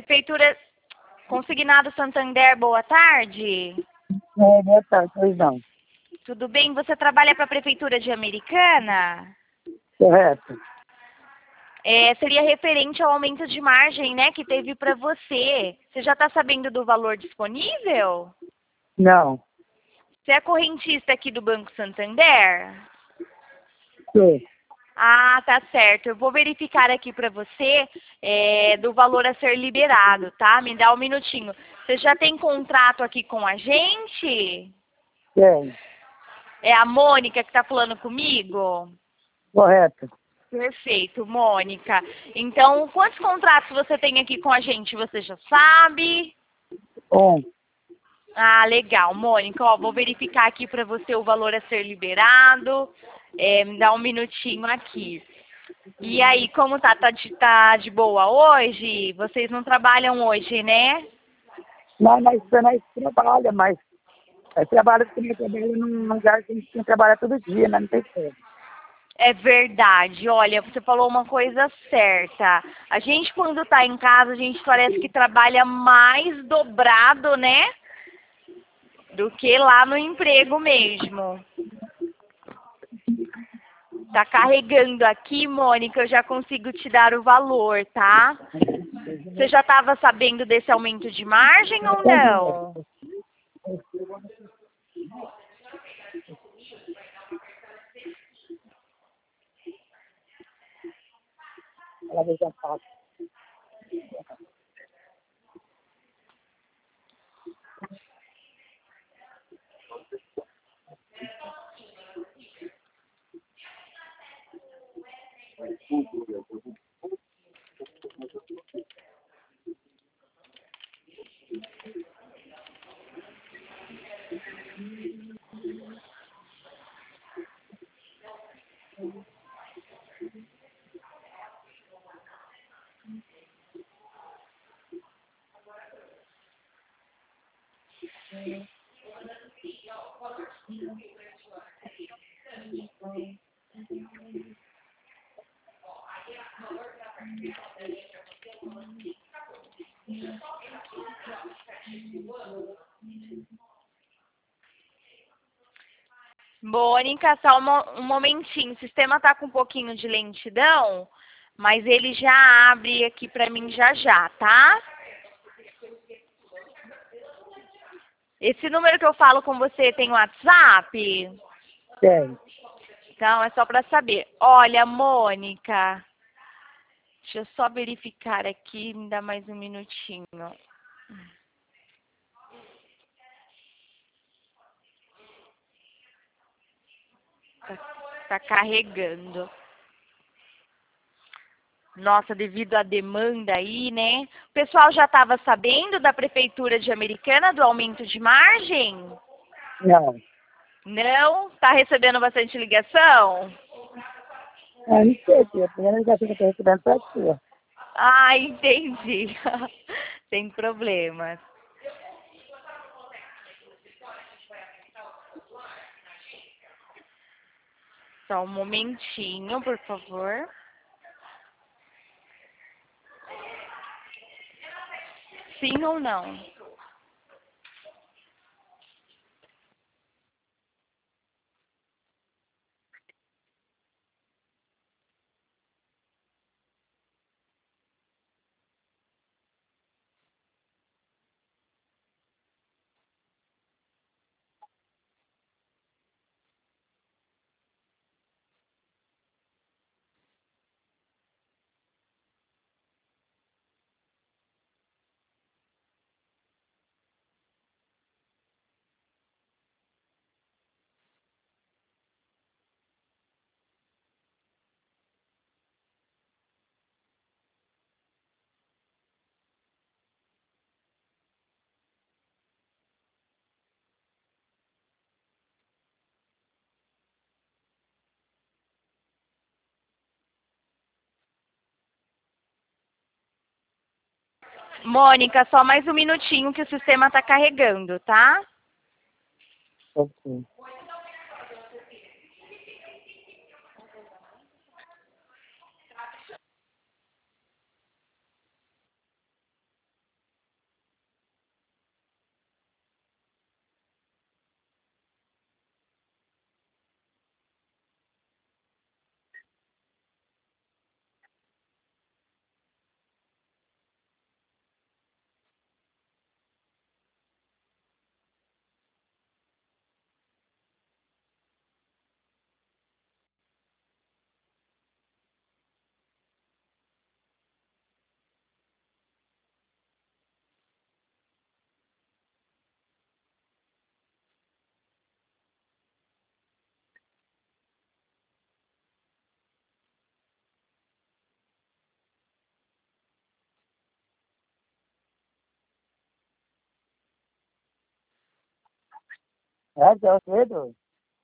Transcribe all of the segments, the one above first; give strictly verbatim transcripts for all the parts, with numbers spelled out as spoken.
Prefeitura Consignado Santander, boa tarde. É, boa tarde, pois não. Tudo bem? Você trabalha para a Prefeitura de Americana? Correto? É, seria referente ao aumento de margem, né, que teve para você. Você já está sabendo do valor disponível? Não. Você é correntista aqui do Banco Santander? Sim. Ah, tá certo. Eu vou verificar aqui para você é, do valor a ser liberado, tá? Me dá um minutinho. Você já tem contrato aqui com a gente? Tem. É a Mônica que está falando comigo? Correto. Perfeito, Mônica. Então, quantos contratos você tem aqui com a gente? Você já sabe? Um. Ah, legal, Mônica. Ó, vou verificar aqui para você o valor a ser liberado. É, me dá um minutinho aqui. E aí, como tá? Tá de, tá de boa hoje? Vocês não trabalham hoje, né? Não, nós, nós trabalha, mas é trabalho que nós trabalhamos num lugar que a gente tem que trabalhar todo dia, né? Não tem como. É verdade. Olha, você falou uma coisa certa. A gente, quando tá em casa, a gente parece que trabalha mais dobrado, né? Do que lá no emprego mesmo. Tá carregando aqui, Mônica, eu já consigo te dar o valor, tá? Você já estava sabendo desse aumento de margem ou não? Ela já fala. Mônica, só um, mo- um momentinho. O sistema tá com um pouquinho de lentidão, mas ele já abre aqui pra mim já já, tá? Esse número que eu falo com você tem WhatsApp? Tem. Então, é só pra saber. Olha, Mônica, deixa eu só verificar aqui, me dá mais um minutinho. Tá, tá carregando. Nossa, devido à demanda aí, né? O pessoal já estava sabendo da Prefeitura de Americana do aumento de margem? Não. Não? Tá recebendo bastante ligação? Ah, não sei, tia. A primeira ligação que eu estou recebendo foi a sua. Ah, entendi. Sem problemas. Só um momentinho, por favor. Sim ou não? Mônica, só mais um minutinho que o sistema tá carregando, tá? Ok. É, deu cedo.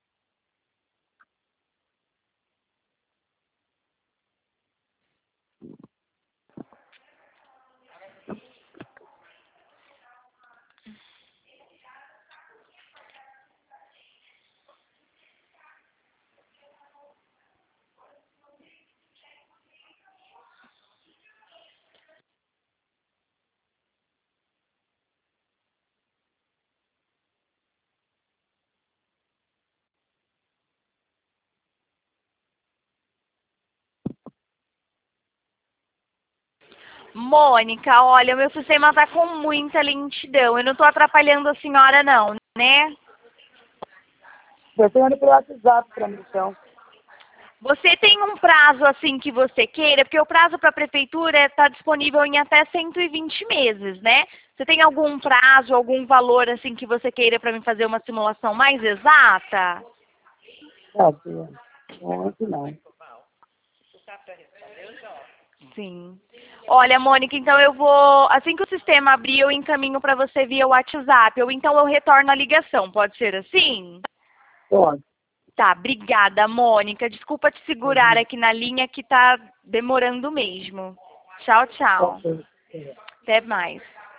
Mônica, olha, o meu sistema tá com muita lentidão. Eu não tô atrapalhando a senhora não, né? Você manda pelo WhatsApp pra mim, então. Você tem um prazo assim que você queira? Porque o prazo para a prefeitura está disponível em até cento e vinte meses, né? Você tem algum prazo, algum valor assim que você queira para mim fazer uma simulação mais exata? Tá, tia. Ontem não. Sim. Olha, Mônica, então eu vou, assim que o sistema abrir, eu encaminho para você via WhatsApp, ou então eu retorno a ligação, pode ser assim? Pode. Tá, obrigada, Mônica. Desculpa te segurar Uhum. aqui na linha que tá demorando mesmo. Tchau, tchau. Ok. Até mais.